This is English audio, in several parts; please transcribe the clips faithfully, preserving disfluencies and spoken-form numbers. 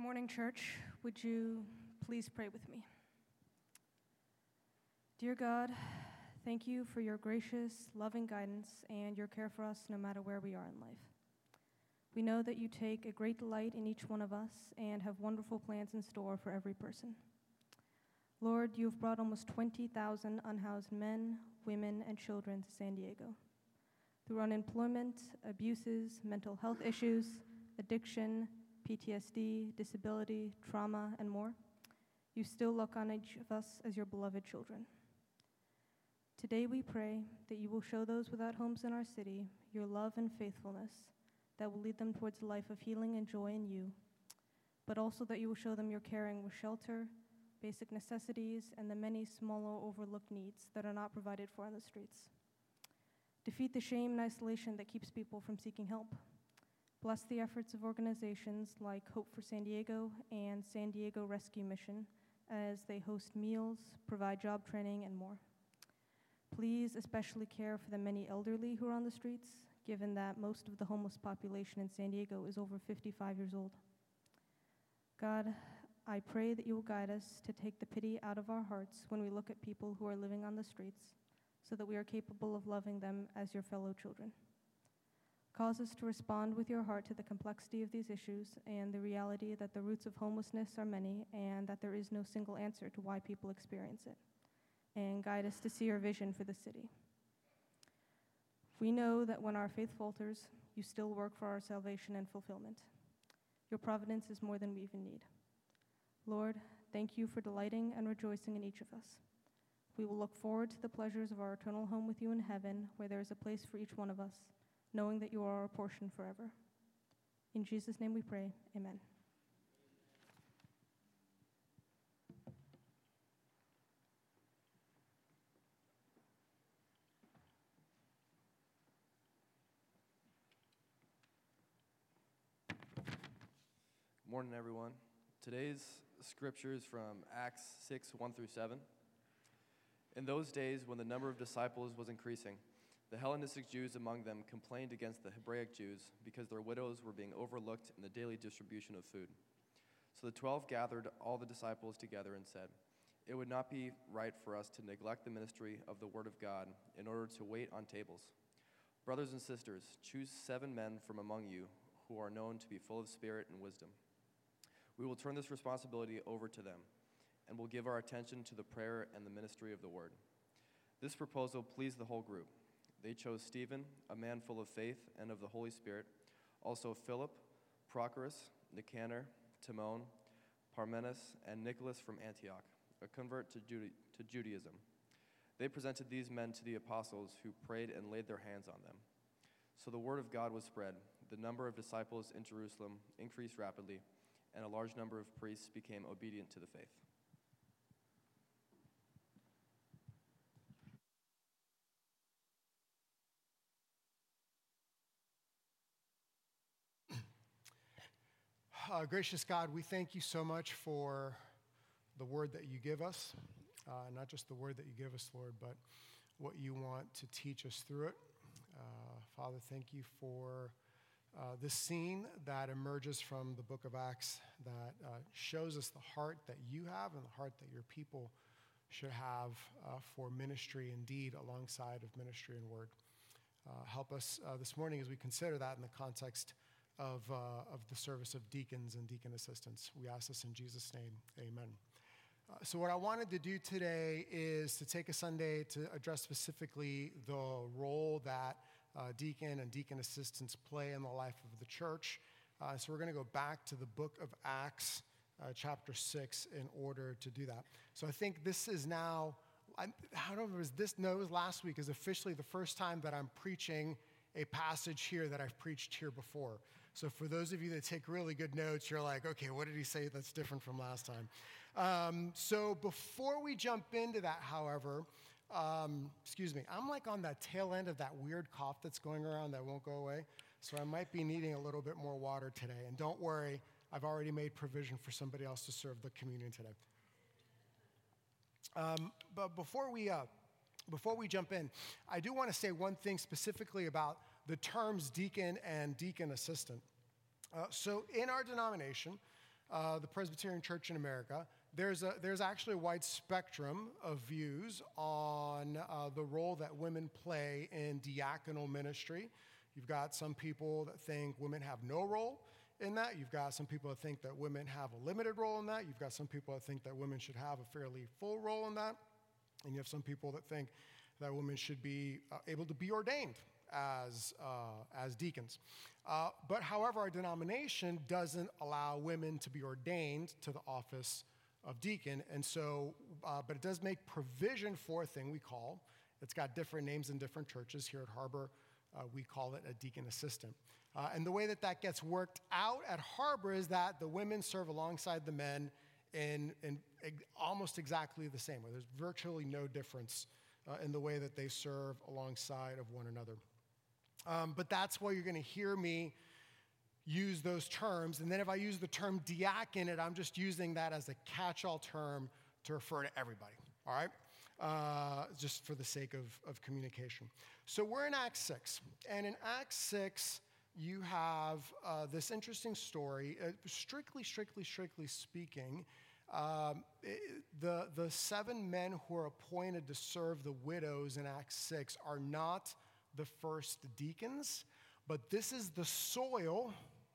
morning, church. Would you please pray with me? Dear God, thank you for your gracious, loving guidance and your care for us no matter where we are in life. We know that you take a great delight in each one of us and have wonderful plans in store for every person. Lord, you've brought almost twenty thousand unhoused men, women, and children to San Diego. Through unemployment, abuses, mental health issues, addiction, P T S D, disability, trauma, and more, you still look on each of us as your beloved children. Today we pray that you will show those without homes in our city your love and faithfulness that will lead them towards a life of healing and joy in you, but also that you will show them your caring with shelter, basic necessities, and the many smaller overlooked needs that are not provided for on the streets. Defeat the shame and isolation that keeps people from seeking help. Bless the efforts of organizations like Hope for San Diego and San Diego Rescue Mission as they host meals, provide job training, and more. Please especially care for the many elderly who are on the streets, given that most of the homeless population in San Diego is over fifty-five years old. God, I pray that you will guide us to take the pity out of our hearts when we look at people who are living on the streets, so that we are capable of loving them as your fellow children. Cause us to respond with your heart to the complexity of these issues and the reality that the roots of homelessness are many and that there is no single answer to why people experience it. And guide us to see your vision for the city. We know that when our faith falters, you still work for our salvation and fulfillment. Your providence is more than we even need. Lord, thank you for delighting and rejoicing in each of us. We will look forward to the pleasures of our eternal home with you in heaven, where there is a place for each one of us, knowing that you are our portion forever. In Jesus' name we pray, amen. Good morning, everyone. Today's scripture is from Acts six, one through seven. In those days, when the number of disciples was increasing, the Hellenistic Jews among them complained against the Hebraic Jews because their widows were being overlooked in the daily distribution of food. So the twelve gathered all the disciples together and said, "It would not be right for us to neglect the ministry of the word of God in order to wait on tables. Brothers and sisters, choose seven men from among you who are known to be full of spirit and wisdom. We will turn this responsibility over to them, and will give our attention to the prayer and the ministry of the word." This proposal pleased the whole group. They chose Stephen, a man full of faith and of the Holy Spirit, also Philip, Prochorus, Nicanor, Timon, Parmenas, and Nicholas from Antioch, a convert to, Juda- to Judaism. They presented these men to the apostles, who prayed and laid their hands on them. So the word of God was spread. The number of disciples in Jerusalem increased rapidly, and a large number of priests became obedient to the faith. Uh, gracious God, we thank you so much for the word that you give us, uh, not just the word that you give us, Lord, but what you want to teach us through it. Uh, Father, thank you for uh, this scene that emerges from the book of Acts that uh, shows us the heart that you have and the heart that your people should have uh, for ministry indeed, alongside of ministry and word. Uh, help us uh, this morning as we consider that in the context of uh, of the service of deacons and deacon assistants. We ask this in Jesus' name, amen. Uh, so what I wanted to do today is to take a Sunday to address specifically the role that uh, deacon and deacon assistants play in the life of the church. Uh, so we're going to go back to the book of Acts, uh, chapter six, in order to do that. So I think this is now, I, I don't know if this, no, it was last week, is officially the first time that I'm preaching a passage here that I've preached here before. So for those of you that take really good notes, you're like, okay, what did he say that's different from last time? Um, so before we jump into that, however, um, excuse me, I'm like on that tail end of that weird cough that's going around that won't go away. So I might be needing a little bit more water today. And don't worry, I've already made provision for somebody else to serve the communion today. Um, but before we, uh, before we jump in, I do want to say one thing specifically about the terms deacon and deacon assistant. Uh, so in our denomination, uh, the Presbyterian Church in America, there's a there's actually a wide spectrum of views on uh, the role that women play in diaconal ministry. You've got some people that think women have no role in that. You've got some people that think that women have a limited role in that. You've got some people that think that women should have a fairly full role in that. And you have some people that think that women should be uh, able to be ordained as, uh, as deacons. Uh, but however, our denomination doesn't allow women to be ordained to the office of deacon. And so, uh, but it does make provision for a thing we call, it's got different names in different churches. Here at Harbor, uh, we call it a deacon assistant. Uh, and the way that that gets worked out at Harbor is that the women serve alongside the men in, in ex- almost exactly the same way. There's virtually no difference uh, in the way that they serve alongside of one another. Um, but that's why you're going to hear me use those terms. And then if I use the term diaconate, I'm just using that as a catch-all term to refer to everybody, all right? Uh, just for the sake of, of communication. So we're in Acts six. And in Acts six, you have uh, this interesting story. Uh, strictly, strictly, strictly speaking, um, it, the, the seven men who are appointed to serve the widows in Acts six are not the first deacons, but this is the soil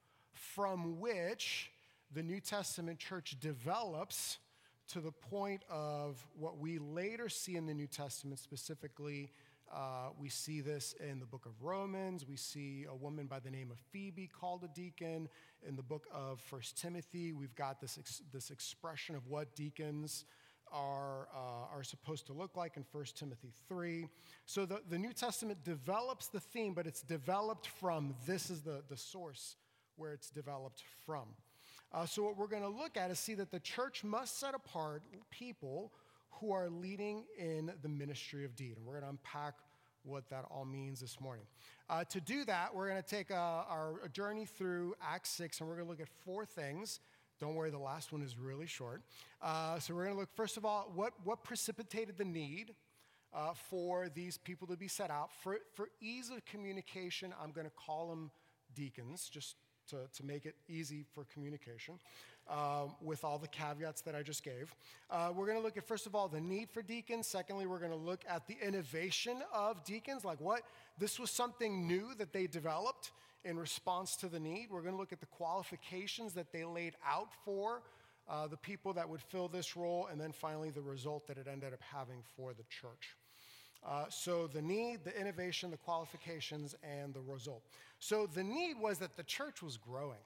from which the New Testament church develops to the point of what we later see in the New Testament. Specifically, uh, we see this in the book of Romans. We see a woman by the name of Phoebe called a deacon. In the book of First Timothy, we've got this ex- this expression of what deacons are, uh, are supposed to look like in First Timothy three. So the, the New Testament develops the theme, but it's developed from, this is the, the source where it's developed from. Uh, so what we're going to look at is see that the church must set apart people who are leading in the ministry of deed. And we're going to unpack what that all means this morning. Uh, to do that, we're going to take a, our a journey through Acts six, and we're going to look at four things. Don't worry, the last one is really short. Uh, so we're going to look, first of all, what, what precipitated the need uh, for these people to be set out. For, for ease of communication, I'm going to call them deacons, just to, to make it easy for communication, um, with all the caveats that I just gave. Uh, we're going to look at, first of all, the need for deacons. Secondly, we're going to look at the innovation of deacons, like what, this was something new that they developed in response to the need. We're going to look at the qualifications that they laid out for uh, the people that would fill this role, and then finally the result that it ended up having for the church. Uh, so the need, the innovation, the qualifications, and the result. So the need was that the church was growing.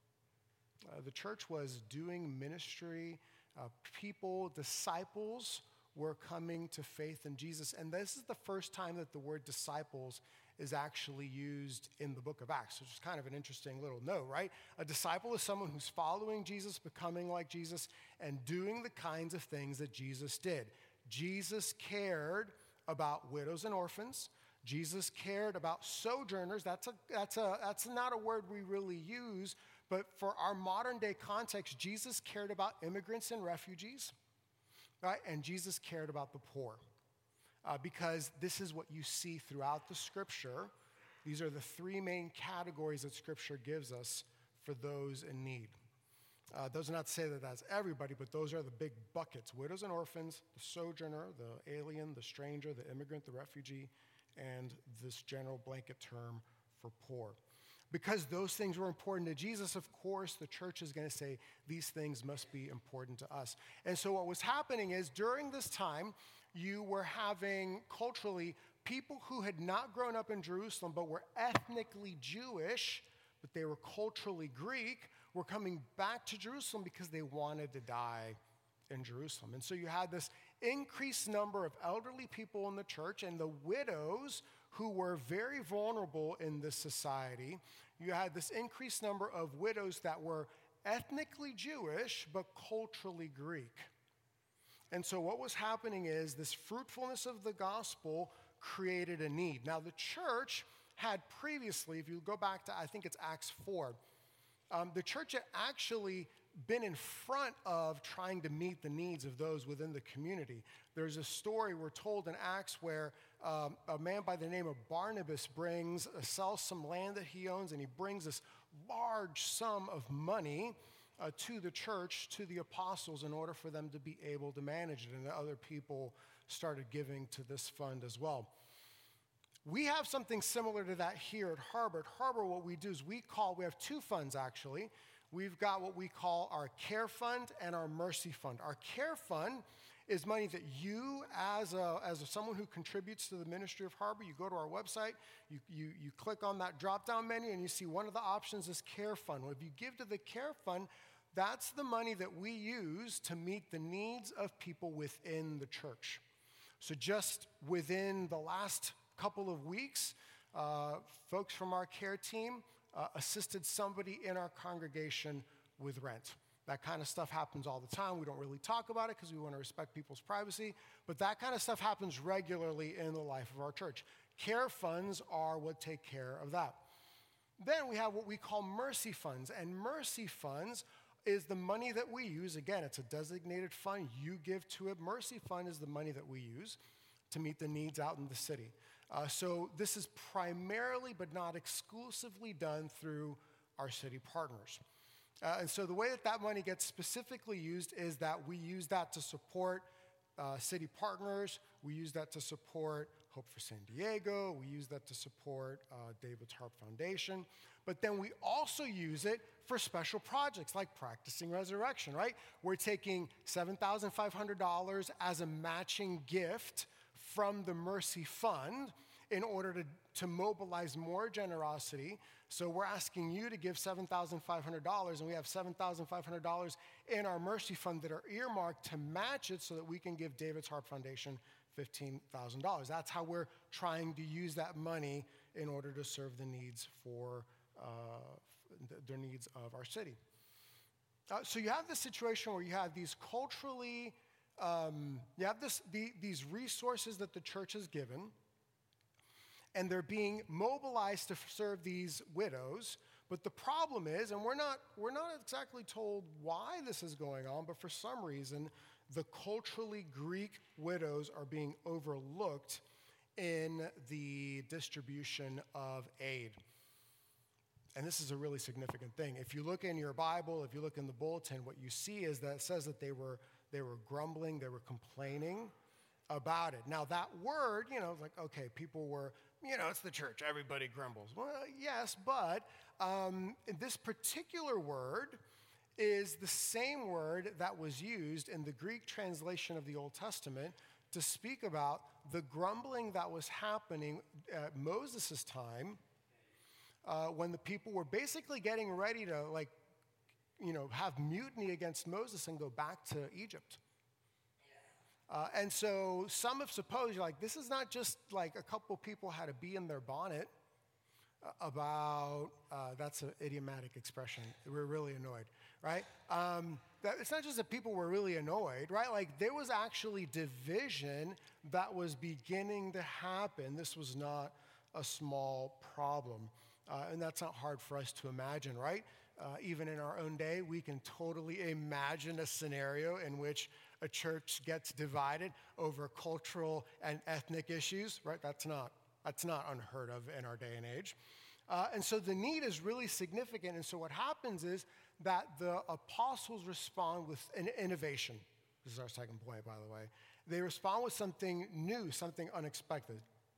Uh, the church was doing ministry. Uh, people, disciples, were coming to faith in Jesus. And this is the first time that the word disciples is actually used in the book of Acts, which is kind of an interesting little note, right? A disciple is someone who's following Jesus, becoming like Jesus, and doing the kinds of things that Jesus did. Jesus cared about widows and orphans. Jesus cared about sojourners. That's a, that's a, that's not a word we really use, but for our modern day context, Jesus cared about immigrants and refugees, right? And Jesus cared about the poor. Uh, because this is what you see throughout the Scripture. These are the three main categories that Scripture gives us for those in need. Uh, those are not to say that that's everybody, but those are the big buckets: widows and orphans, the sojourner, the alien, the stranger, the immigrant, the refugee, and this general blanket term for poor. Because those things were important to Jesus, of course, the church is going to say these things must be important to us. And so what was happening is during this time, you were having culturally people who had not grown up in Jerusalem but were ethnically Jewish, but they were culturally Greek, were coming back to Jerusalem because they wanted to die in Jerusalem. And so you had this increased number of elderly people in the church and the widows who were very vulnerable in this society. You had this increased number of widows that were ethnically Jewish but culturally Greek. And so what was happening is this fruitfulness of the gospel created a need. Now, the church had previously, if you go back to, I think it's Acts four, um, the church had actually been in front of trying to meet the needs of those within the community. There's a story we're told in Acts where um, a man by the name of Barnabas brings, uh, sells some land that he owns, and he brings this large sum of money uh, to the church, to the apostles, in order for them to be able to manage it. And other people started giving to this fund as well. We have something similar to that here at Harbor. At Harbor, what we do is we call, we have two funds actually. We've got what we call our Care Fund and our Mercy Fund. Our Care Fund is money that you, as a, as a, someone who contributes to the ministry of Harbor, you go to our website, you, you, you click on that drop-down menu, and you see one of the options is Care Fund. Well, if you give to the Care Fund, that's the money that we use to meet the needs of people within the church. So just within the last couple of weeks, uh, folks from our care team uh, assisted somebody in our congregation with rent. That kind of stuff happens all the time. We don't really talk about it because we want to respect people's privacy, but that kind of stuff happens regularly in the life of our church. Care funds are what take care of that. Then we have what we call mercy funds, and mercy funds is the money that we use. Again, it's a designated fund. You give to it. Mercy fund is the money that we use to meet the needs out in the city. Uh, so this is primarily, but not exclusively, done through our city partners. Uh, and so the way that that money gets specifically used is that we use that to support uh, city partners. We use that to support Hope for San Diego. We use that to support uh, David's Harp Foundation. But then we also use it for special projects like Practicing Resurrection, right? We're taking seven thousand five hundred dollars as a matching gift from the Mercy Fund in order to, to mobilize more generosity. So we're asking you to give seven thousand five hundred dollars, and we have seven thousand five hundred dollars in our Mercy Fund that are earmarked to match it so that we can give David's Harp Foundation fifteen thousand dollars. That's how we're trying to use that money in order to serve the needs for uh, the, the needs of our city. Uh, so you have this situation where you have these culturally, um, you have this, the, these resources that the church has given, and they're being mobilized to serve these widows. But the problem is, and we're not, we're not exactly told why this is going on, but for some reason, the culturally Greek widows are being overlooked in the distribution of aid. And this is a really significant thing. If you look in your Bible, if you look in the bulletin, what you see is that it says that they were, they were grumbling, they were complaining about it. Now that word, you know, like, okay, people were, you know, it's the church, everybody grumbles. Well, yes, but um, this particular word is the same word that was used in the Greek translation of the Old Testament to speak about the grumbling that was happening at Moses' time uh, when the people were basically getting ready to, like, you know, have mutiny against Moses and go back to Egypt. Uh, and so some have supposed, like, this is not just like a couple people had a bee in their bonnet uh, about, uh, that's an idiomatic expression, we're really annoyed, right? Um, that, it's not just that people were really annoyed, right? Like, there was actually division that was beginning to happen. This was not a small problem. Uh, and that's not hard for us to imagine, right? Uh, even in our own day, we can totally imagine a scenario in which a church gets divided over cultural and ethnic issues, right? That's not, that's not unheard of in our day and age. Uh, and so the need is really significant. And so what happens is that the apostles respond with an innovation. This is our second point, by the way. They respond with something new, something unexpected.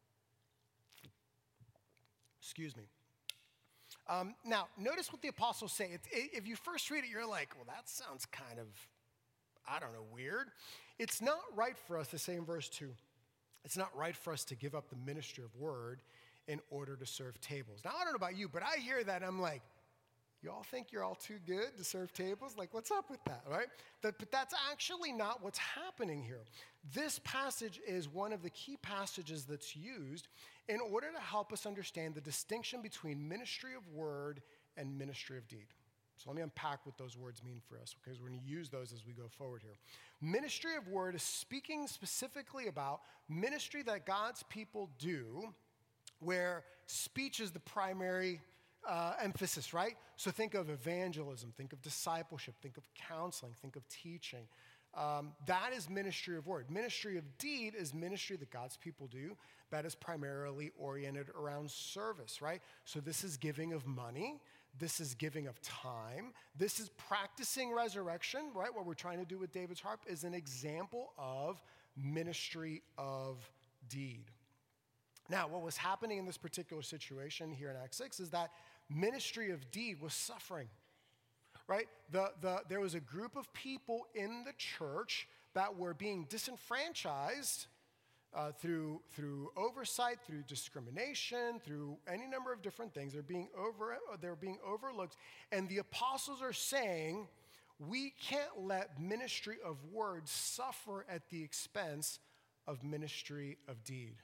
Excuse me. Um, now, notice what the apostles say. It, it, if you first read it, you're like, well, that sounds kind of, I don't know, weird. It's not right for us to say in verse two, it's not right for us to give up the ministry of word in order to serve tables. Now, I don't know about you, but I hear that and I'm like, y'all think you're all too good to serve tables? Like, what's up with that, right? That, but that's actually not what's happening here. This passage is one of the key passages that's used in order to help us understand the distinction between ministry of word and ministry of deed. So let me unpack what those words mean for us, because we're going to use those as we go forward here. Ministry of word is speaking specifically about ministry that God's people do where speech is the primary uh, emphasis, right? So think of evangelism, think of discipleship, think of counseling, think of teaching. Um, that is ministry of word. Ministry of deed is ministry that God's people do that is primarily oriented around service, right? So this is giving of money. This is giving of time. This is practicing resurrection, right? What we're trying to do with David's harp is an example of ministry of deed. Now, what was happening in this particular situation here in Acts six is that ministry of deed was suffering, right? The, the, there was a group of people in the church that were being disenfranchised uh, through, through oversight, through discrimination, through any number of different things. They're being, over, they're being overlooked. And the apostles are saying, we can't let ministry of word suffer at the expense of ministry of deed.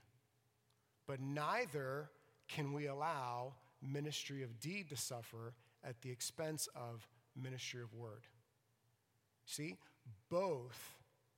But neither can we allow ministry of deed to suffer at the expense of ministry of word. See, both.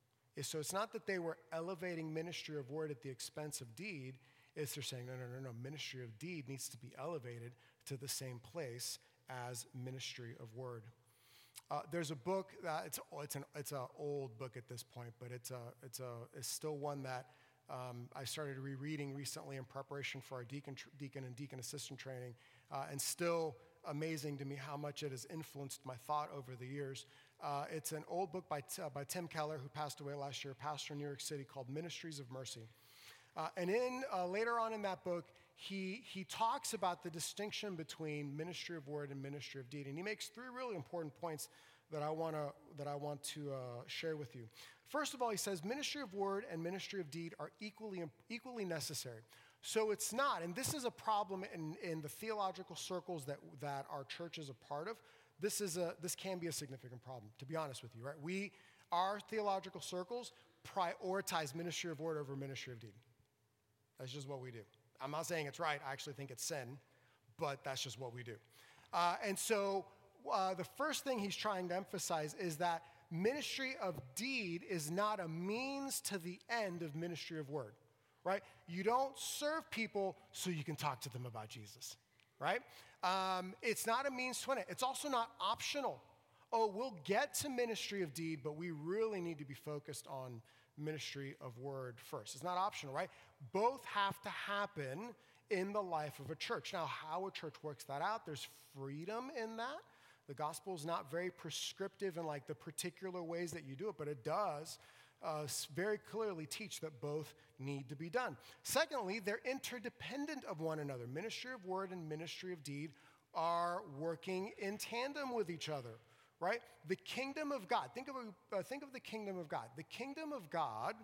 So it's not that they were elevating ministry of word at the expense of deed. It's they're saying, no, no, no, no. Ministry of deed needs to be elevated to the same place as ministry of word. Uh, there's a book that it's it's an it's an old book at this point, but it's a it's a it's still one that um, I started rereading recently in preparation for our deacon deacon and deacon assistant training, uh, and still amazing to me how much it has influenced my thought over the years. Uh, it's an old book by, uh, by Tim Keller, who passed away last year, pastor in New York City, called Ministries of Mercy. Uh, and in uh, later on in that book, he, he talks about the distinction between ministry of word and ministry of deed. And he makes three really important points that I, wanna, that I want to uh, share with you. First of all, he says ministry of word and ministry of deed are equally, equally necessary. So it's not, and this is a problem in, in the theological circles that, that our church is a part of. This is a this can be a significant problem, to be honest with you, right? We, our theological circles prioritize ministry of word over ministry of deed. That's just what we do. I'm not saying it's right. I actually think it's sin, but that's just what we do. Uh, and so uh, the first thing he's trying to emphasize is that ministry of deed is not a means to the end of ministry of word, right? You don't serve people so you can talk to them about Jesus, right? Um, it's not a means to an end. It's also not optional. Oh, we'll get to ministry of deed, but we really need to be focused on ministry of word first. It's not optional, right? Both have to happen in the life of a church. Now, how a church works that out, there's freedom in that. The gospel is not very prescriptive in like the particular ways that you do it, but it does uh, very clearly teach that both need to be done. Secondly, they're interdependent of one another. Ministry of word and ministry of deed are working in tandem with each other, right? The kingdom of God, think of, a, uh, think of the kingdom of God. The kingdom of God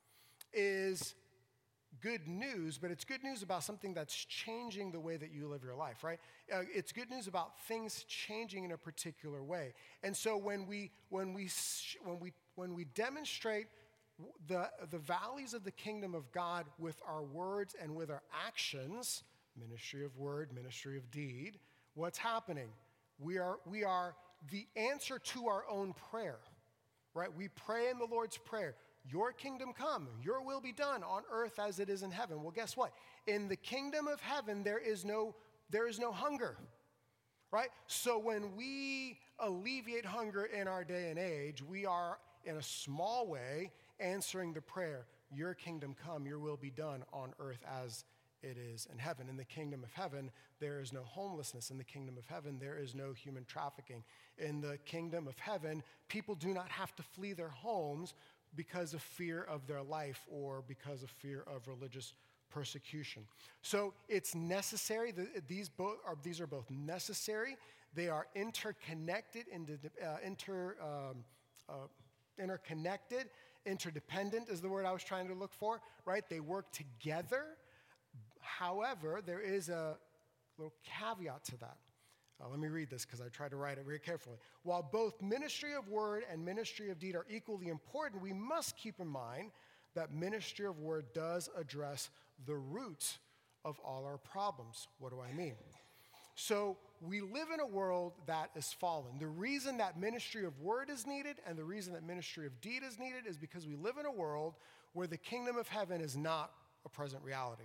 is good news, but it's good news about something that's changing the way that you live your life, right? Uh, it's good news about things changing in a particular way. And so when we when we when we when we demonstrate the the values of the kingdom of God with our words and with our actions, ministry of word, ministry of deed, what's happening? We are we are the answer to our own prayer, right? We pray in the Lord's Prayer. Your kingdom come, your will be done on earth as it is in heaven. Well, guess what? In the kingdom of heaven, there is no, there is no hunger, right? So when we alleviate hunger in our day and age, we are, in a small way, answering the prayer, your kingdom come, your will be done on earth as it is in heaven. In the kingdom of heaven, there is no homelessness. In the kingdom of heaven, there is no human trafficking. In the kingdom of heaven, people do not have to flee their homes because of fear of their life or because of fear of religious persecution. So it's necessary. These both are these are both necessary. They are interconnected, uh, inter, um, uh, interconnected, interdependent is the word I was trying to look for, right? They work together. However, there is a little caveat to that. Uh, let me read this because I tried to write it very carefully. While both ministry of word and ministry of deed are equally important, we must keep in mind that ministry of word does address the root of all our problems. What do I mean? So we live in a world that is fallen. The reason that ministry of word is needed and the reason that ministry of deed is needed is because we live in a world where the kingdom of heaven is not a present reality.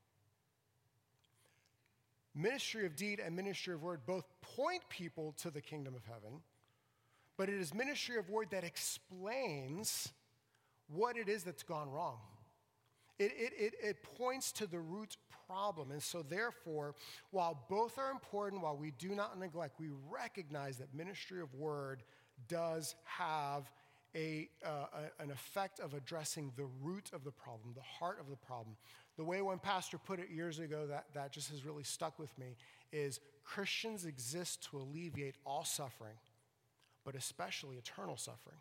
Ministry of deed and ministry of word both point people to the kingdom of heaven, but it is ministry of word that explains what it is that's gone wrong. It, it, it, it points to the root problem. And so therefore, while both are important, while we do not neglect, we recognize that ministry of word does have a, uh, a, an effect of addressing the root of the problem, the heart of the problem. The way one pastor put it years ago that, that just has really stuck with me is Christians exist to alleviate all suffering, but especially eternal suffering.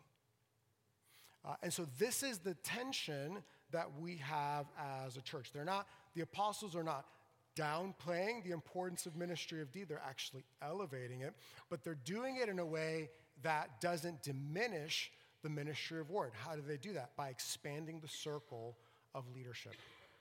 Uh, and so this is the tension that we have as a church. They're not, the apostles are not downplaying the importance of ministry of deed. They're actually elevating it, but they're doing it in a way that doesn't diminish the ministry of word. How do they do that? By expanding the circle of leadership,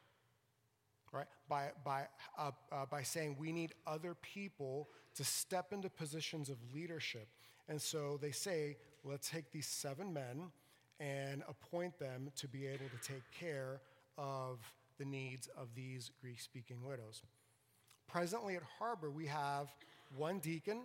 right? By, by, uh, uh, by saying we need other people to step into positions of leadership. And so they say, let's take these seven men and appoint them to be able to take care of the needs of these Greek-speaking widows. Presently at Harbor, we have one deacon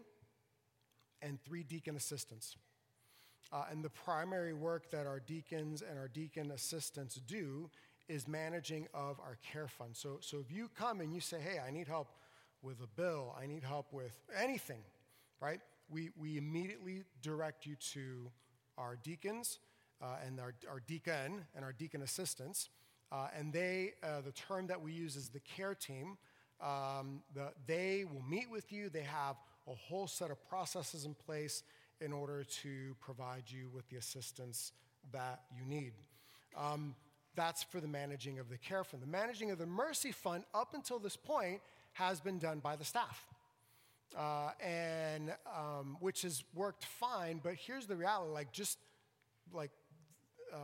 and three deacon assistants. Uh, and the primary work that our deacons and our deacon assistants do is managing of our care fund. So, so if you come and you say, hey, I need help with a bill, I need help with anything, right? We, we immediately direct you to our deacons uh, and our, our deacon and our deacon assistants. Uh, and they, uh, the term that we use is the care team. Um, the, they will meet with you. They have a whole set of processes in place in order to provide you with the assistance that you need. Um, that's for the managing of the care fund. The managing of the mercy fund, up until this point, has been done by the staff, uh, and um, which has worked fine. But here's the reality: like just like uh,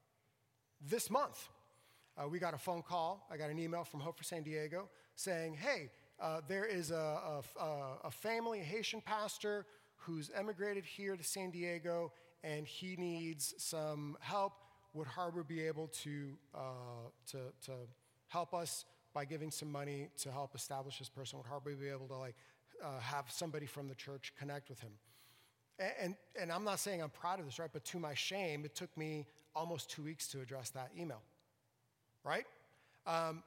this month, uh, we got a phone call. I got an email from Hope for San Diego saying, "Hey, uh, there is a, a, a family, a Haitian pastor, who's emigrated here to San Diego, and he needs some help. Would Harbor be able to, uh, to, to help us by giving some money to help establish this person? Would Harbor be able to like uh, have somebody from the church connect with him?" And, and, and I'm not saying I'm proud of this, right? But to my shame, it took me almost two weeks to address that email, right? Um,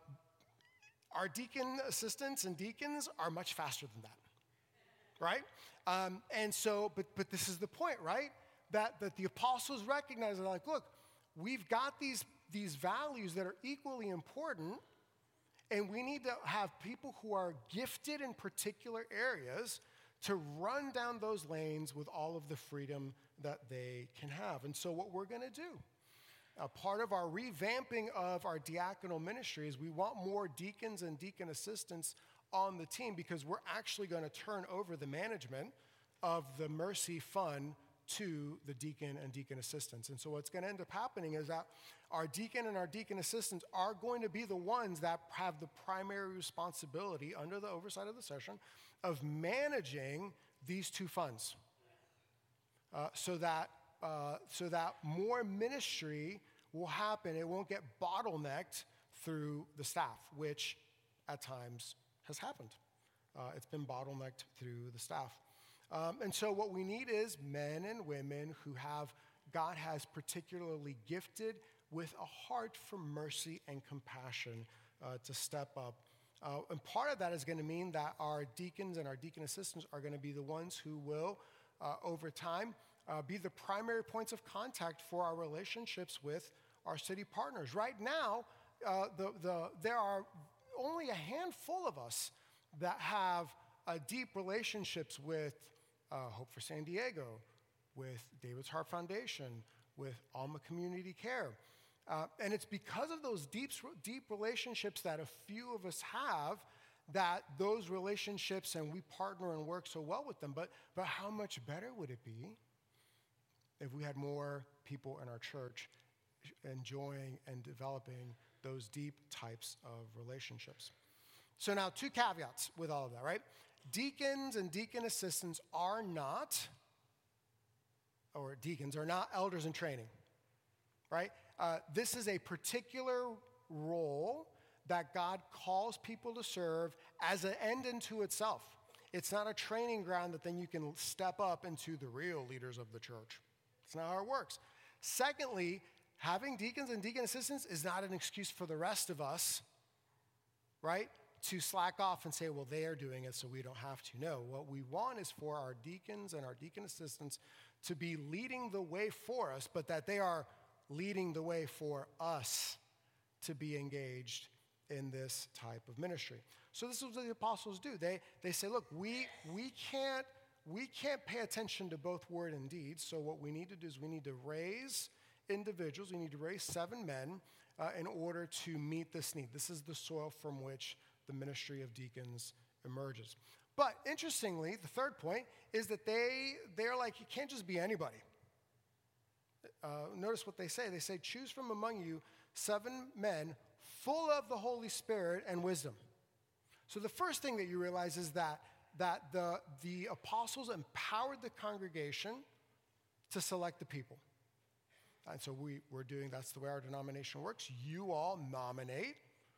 our deacon assistants and deacons are much faster than that, right? Um, and so, but but this is the point, right? That that the apostles recognize, they're like, look, we've got these, these values that are equally important, and we need to have people who are gifted in particular areas to run down those lanes with all of the freedom that they can have. And so what we're going to do, a part of our revamping of our diaconal ministry is we want more deacons and deacon assistants on the team, because we're actually going to turn over the management of the Mercy Fund to the deacon and deacon assistants. And so what's going to end up happening is that our deacon and our deacon assistants are going to be the ones that have the primary responsibility under the oversight of the session of managing these two funds, uh, so that uh, so that more ministry will happen. It won't get bottlenecked through the staff, which at times has happened. Uh, it's been bottlenecked through the staff. Um, and so what we need is men and women who have, God has particularly gifted with a heart for mercy and compassion uh, to step up. Uh, and part of that is going to mean that our deacons and our deacon assistants are going to be the ones who will, uh, over time, uh, be the primary points of contact for our relationships with our city partners. Right now, uh, the, the, there are only a handful of us that have uh, deep relationships with uh, Hope for San Diego, with David's Heart Foundation, with Alma Community Care. Uh, and it's because of those deep, deep relationships that a few of us have that those relationships, and we partner and work so well with them. But, but how much better would it be if we had more people in our church enjoying and developing those deep types of relationships? So now, two caveats with all of that, right? Deacons and deacon assistants are not, or deacons are not elders in training, right? Uh, this is a particular role that God calls people to serve as an end unto itself. It's not a training ground that then you can step up into the real leaders of the church. It's not how it works. Secondly, having deacons and deacon assistants is not an excuse for the rest of us, right, to slack off and say, well, they are doing it, so we don't have to. No, what we want is for our deacons and our deacon assistants to be leading the way for us, but that they are leading the way for us to be engaged in this type of ministry. So this is what the apostles do. They, they say, look, we, we, can't, we can't pay attention to both word and deed, so what we need to do is we need to raise individuals, we need to raise seven men uh, in order to meet this need. This is the soil from which the ministry of deacons emerges. But interestingly, the third point is that they, they're like, you can't just be anybody. Uh, notice what they say. They say, choose from among you seven men full of the Holy Spirit and wisdom. So the first thing that you realize is that, that the, the apostles empowered the congregation to select the people. And so we, we're doing, that's the way our denomination works. You all nominate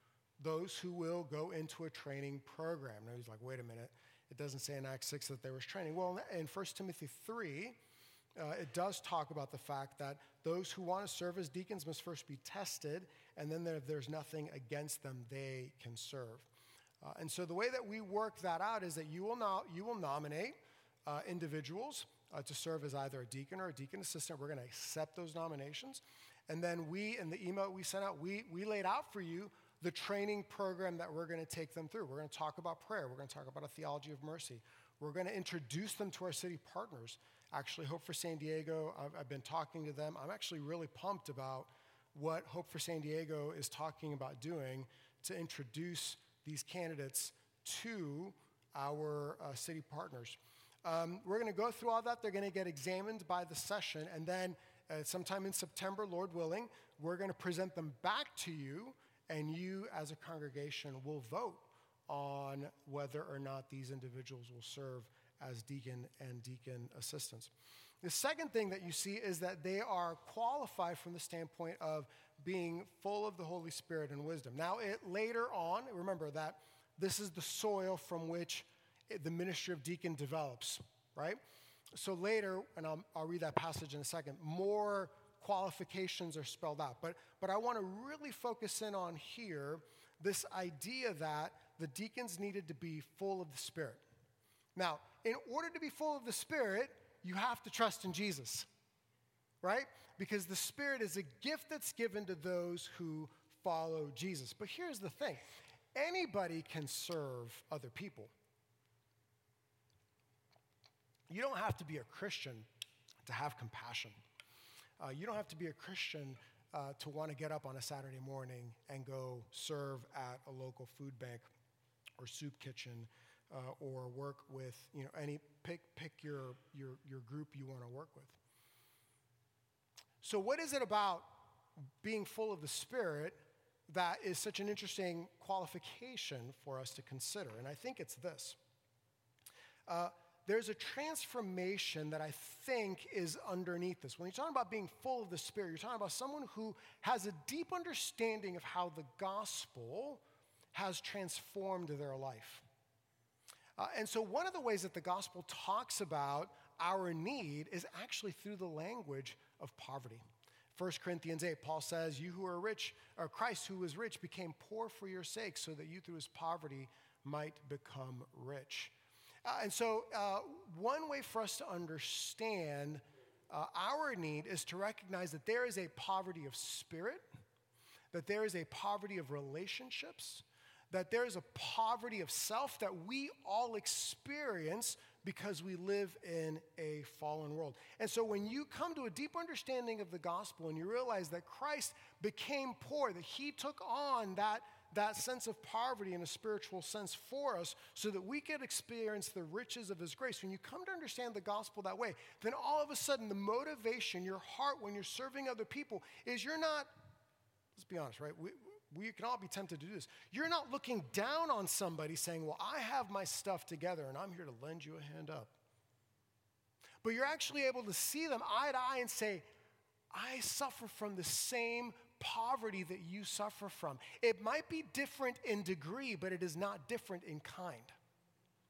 those who will go into a training program. Now he's like, wait a minute, it doesn't say in Acts six that there was training. Well, in First Timothy three, uh, it does talk about the fact that those who want to serve as deacons must first be tested, and then if there's nothing against them, they can serve. Uh, and so the way that we work that out is that you will, no, you will nominate uh, individuals uh, to serve as either a deacon or a deacon assistant. We're going to accept those nominations. And then we, in the email we sent out, we, we laid out for you the training program that we're going to take them through. We're going to talk about prayer. We're going to talk about a theology of mercy. We're going to introduce them to our city partners. Actually, Hope for San Diego, I've, I've been talking to them. I'm actually really pumped about what Hope for San Diego is talking about doing to introduce these candidates to our uh, city partners. Um, we're going to go through all that. They're going to get examined by the session, and then uh, sometime in September, Lord willing, we're going to present them back to you, and you as a congregation will vote on whether or not these individuals will serve as deacon and deacon assistants. The second thing that you see is that they are qualified from the standpoint of being full of the Holy Spirit and wisdom. Now, it, later on, remember that this is the soil from which it, the ministry of deacon develops, right? So later, and I'll, I'll read that passage in a second, more qualifications are spelled out. But, but I want to really focus in on here this idea that the deacons needed to be full of the Spirit. Now, in order to be full of the Spirit, you have to trust in Jesus, right? Because the Spirit is a gift that's given to those who follow Jesus. But here's the thing. Anybody can serve other people. You don't have to be a Christian to have compassion. Uh, you don't have to be a Christian uh, to want to get up on a Saturday morning and go serve at a local food bank or soup kitchen uh, or work with, you know, any, pick, pick your, your, your group you want to work with. So what is it about being full of the Spirit that is such an interesting qualification for us to consider? And I think it's this. Uh, there's a transformation that I think is underneath this. When you're talking about being full of the Spirit, you're talking about someone who has a deep understanding of how the gospel has transformed their life. Uh, and so one of the ways that the gospel talks about our need is actually through the language of poverty. First Corinthians eight, Paul says, you who are rich, or Christ who was rich became poor for your sake so that you through his poverty might become rich. Uh, and so uh, one way for us to understand uh, our need is to recognize that there is a poverty of spirit, that there is a poverty of relationships, that there is a poverty of self that we all experience because we live in a fallen world. And so when you come to a deep understanding of the gospel and you realize that Christ became poor, that he took on that, that sense of poverty in a spiritual sense for us so that we could experience the riches of his grace, when you come to understand the gospel that way, then all of a sudden the motivation, your heart when you're serving other people is you're not, let's be honest, right? We, We can all be tempted to do this. You're not looking down on somebody saying, well, I have my stuff together and I'm here to lend you a hand up. But you're actually able to see them eye to eye and say, I suffer from the same poverty that you suffer from. It might be different in degree, but it is not different in kind.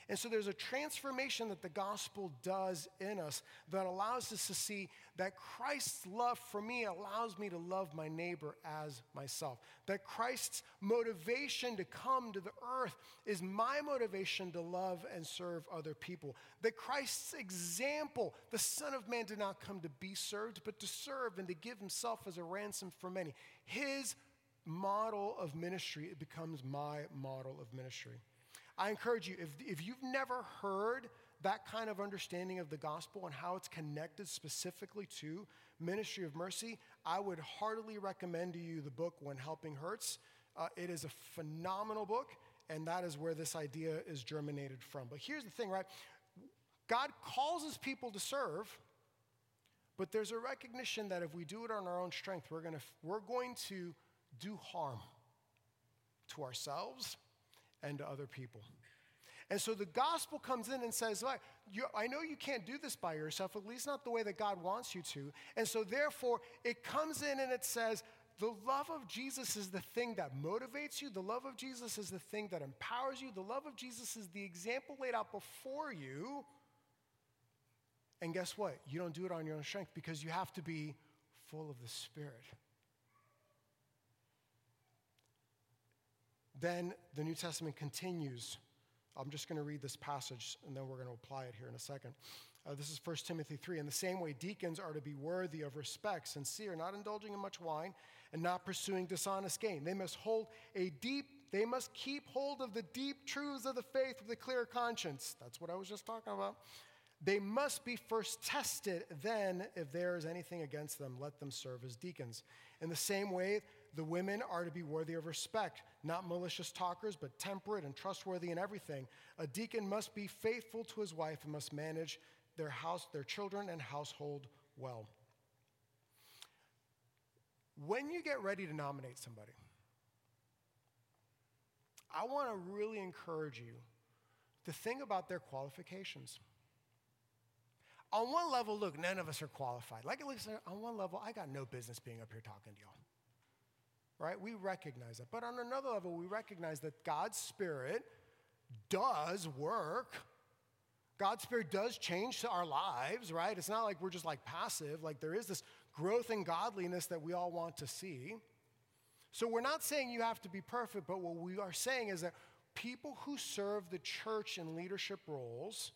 And so there's a transformation that the gospel does in us that allows us to see that Christ's love for me allows me to love my neighbor as myself. That Christ's motivation to come to the earth is my motivation to love and serve other people. That Christ's example, the Son of Man did not come to be served, but to serve and to give himself as a ransom for many. His model of ministry, it becomes my model of ministry. I encourage you, if, if you've never heard that kind of understanding of the gospel and how it's connected specifically to ministry of mercy, I would heartily recommend to you the book When Helping Hurts. Uh, it is a phenomenal book, and that is where this idea is germinated from. But here's the thing, right? God calls his people to serve, but there's a recognition that if we do it on our own strength, we're gonna, we're going to do harm to ourselves and to other people. And so the gospel comes in and says, well, you, I know you can't do this by yourself, at least not the way that God wants you to. And so therefore, it comes in and it says, the love of Jesus is the thing that motivates you. The love of Jesus is the thing that empowers you. The love of Jesus is the example laid out before you. And guess what? You don't do it on your own strength because you have to be full of the Spirit. Then the New Testament continues. I'm just going to read this passage, and then we're going to apply it here in a second. Uh, this is First Timothy three. In the same way, deacons are to be worthy of respect, sincere, not indulging in much wine, and not pursuing dishonest gain. They must hold a deep, they must keep hold of the deep truths of the faith with a clear conscience. That's what I was just talking about. They must be first tested, then, if there is anything against them, let them serve as deacons. In the same way, the women are to be worthy of respect, not malicious talkers, but temperate and trustworthy in everything. A deacon must be faithful to his wife and must manage their house, their children, and household well. When you get ready to nominate somebody, I want to really encourage you to think about their qualifications. On one level, look, none of us are qualified. Like, listen, on one level, I got no business being up here talking to y'all. Right? We recognize that. But on another level, we recognize that God's Spirit does work. God's Spirit does change our lives, right? It's not like we're just like passive. Like there is this growth in godliness that we all want to see. So we're not saying you have to be perfect, but what we are saying is that people who serve the church in leadership roles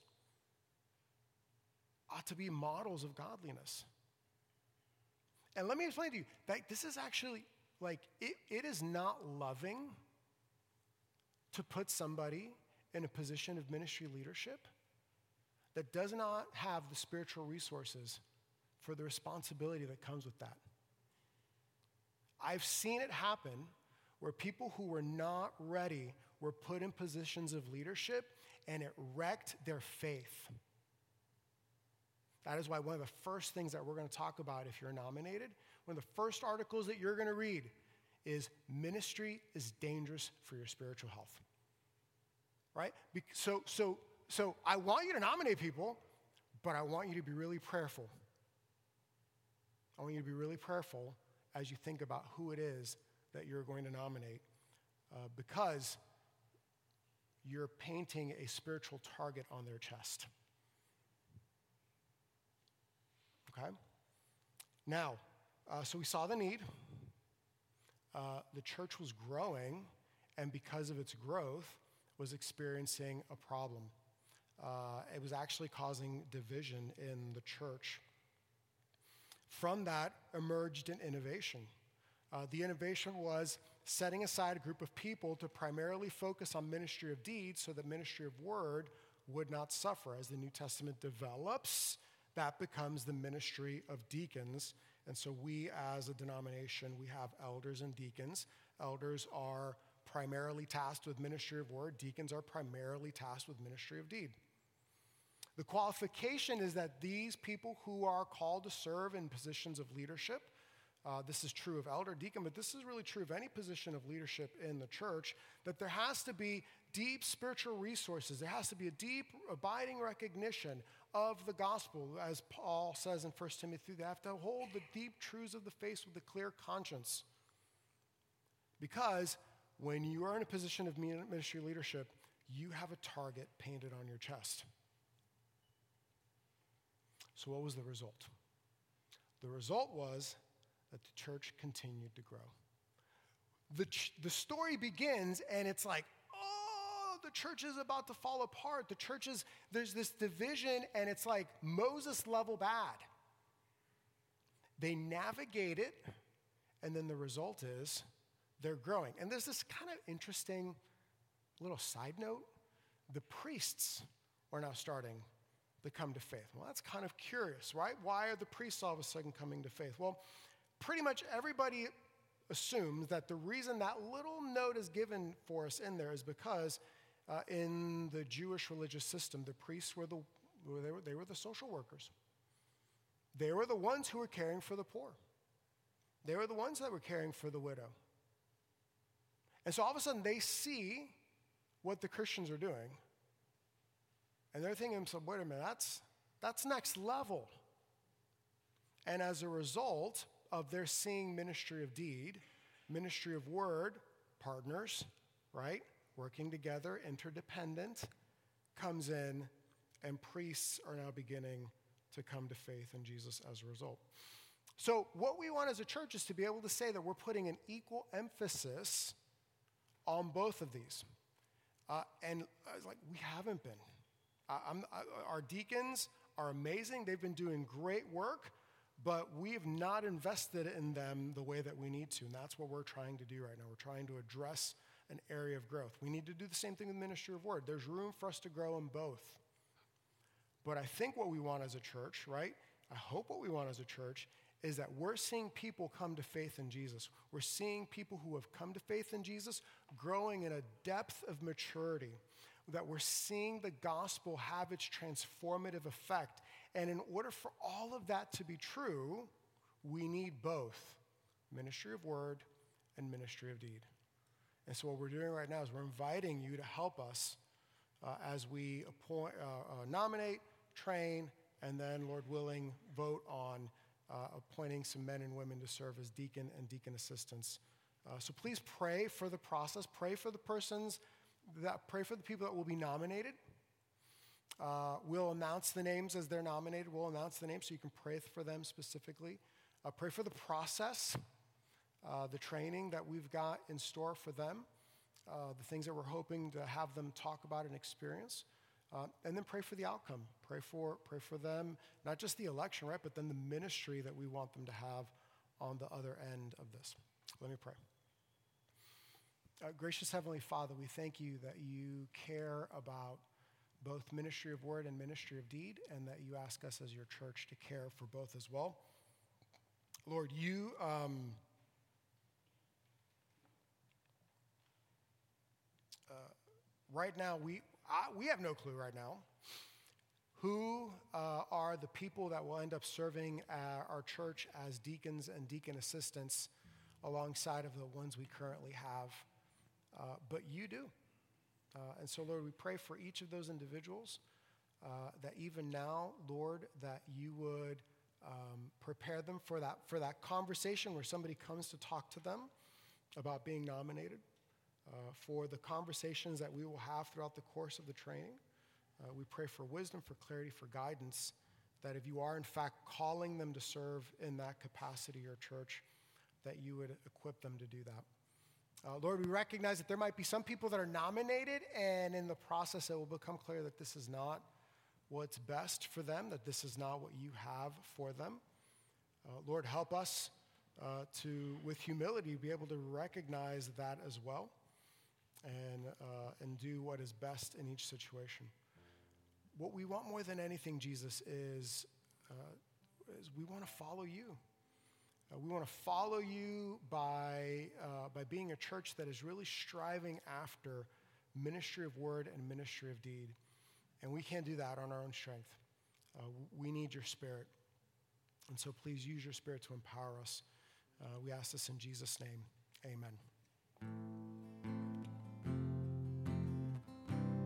ought to be models of godliness. And let me explain to you that this is actually, like, it, it is not loving to put somebody in a position of ministry leadership that does not have the spiritual resources for the responsibility that comes with that. I've seen it happen where people who were not ready were put in positions of leadership and it wrecked their faith. That is why one of the first things that we're going to talk about if you're nominated, one of the first articles that you're going to read is ministry is dangerous for your spiritual health. Right? So, so, so I want you to nominate people, but I want you to be really prayerful. I want you to be really prayerful as you think about who it is that you're going to nominate, uh, because you're painting a spiritual target on their chest. Okay? Now, uh, so we saw the need. Uh, the church was growing, and because of its growth, was experiencing a problem. Uh, it was actually causing division in the church. From that emerged an innovation. Uh, the innovation was setting aside a group of people to primarily focus on ministry of deeds so that ministry of word would not suffer. As the New Testament develops, that becomes the ministry of deacons. And so we as a denomination, we have elders and deacons. Elders are primarily tasked with ministry of word. Deacons are primarily tasked with ministry of deed. The qualification is that these people who are called to serve in positions of leadership, uh, this is true of elder, deacon, but this is really true of any position of leadership in the church, that there has to be deep spiritual resources. There has to be a deep, abiding recognition of the gospel. As Paul says in First Timothy, they have to hold the deep truths of the faith with a clear conscience. Because when you are in a position of ministry leadership, you have a target painted on your chest. So what was the result? The result was that the church continued to grow. The, ch- the story begins, and it's like, oh, the church is about to fall apart. The church is, there's this division, and it's like Moses level bad. They navigate it, and then the result is they're growing. And there's this kind of interesting little side note. The priests are now starting to come to faith. Well, that's kind of curious, right? Why are the priests all of a sudden coming to faith? Well, pretty much everybody assumes that the reason that little note is given for us in there is because uh, in the Jewish religious system, the priests were the, they were, they were the social workers. They were the ones who were caring for the poor. They were the ones that were caring for the widow. And so all of a sudden they see what the Christians are doing, and they're thinking, so wait a minute, that's, that's next level. And as a result of their seeing ministry of deed, ministry of word, partners, right, working together, interdependent, comes in, and priests are now beginning to come to faith in Jesus as a result. So what we want as a church is to be able to say that we're putting an equal emphasis on both of these. Uh, and I was like, we haven't been. Uh, I'm, I, our deacons are amazing. They've been doing great work, but we've not invested in them the way that we need to. And that's what we're trying to do right now. We're trying to address an area of growth. We need to do the same thing with ministry of word. There's room for us to grow in both. But I think what we want as a church, right? I hope what we want as a church is that we're seeing people come to faith in Jesus. We're seeing people who have come to faith in Jesus growing in a depth of maturity, that we're seeing the gospel have its transformative effect. And in order for all of that to be true, we need both ministry of word and ministry of deed. And so what we're doing right now is we're inviting you to help us uh, as we appoint, uh, uh, nominate, train, and then, Lord willing, vote on uh, appointing some men and women to serve as deacon and deacon assistants. Uh, so please pray for the process. Pray for the persons that, pray for the people that will be nominated. Uh, we'll announce the names as they're nominated. We'll announce the names so you can pray for them specifically. Uh, pray for the process, uh, the training that we've got in store for them, uh, the things that we're hoping to have them talk about and experience. Uh, and then pray for the outcome. Pray for, pray for them, not just the election, right, but then the ministry that we want them to have on the other end of this. Let me pray. Uh, gracious Heavenly Father, we thank you that you care about both ministry of word and ministry of deed, and that you ask us as your church to care for both as well. Lord, you um, uh, right now, we I, we have no clue right now who uh, are the people that will end up serving uh, our church as deacons and deacon assistants alongside of the ones we currently have, uh, but you do. Uh, and so, Lord, we pray for each of those individuals uh, that even now, Lord, that you would um, prepare them for that, for that conversation where somebody comes to talk to them about being nominated. Uh, for the conversations that we will have throughout the course of the training. Uh, we pray for wisdom, for clarity, for guidance, that if you are in fact calling them to serve in that capacity, your church, that you would equip them to do that. Uh, Lord, we recognize that there might be some people that are nominated, and in the process it will become clear that this is not what's best for them, that this is not what you have for them. Uh, Lord, help us uh, to, with humility, be able to recognize that as well. And, uh, and do what is best in each situation. What we want more than anything, Jesus, is, uh, is we want to follow you. Uh, we want to follow you by, uh, by being a church that is really striving after ministry of word and ministry of deed. And we can't do that on our own strength. Uh, we need your Spirit. And so please use your Spirit to empower us. Uh, we ask this in Jesus' name. Amen.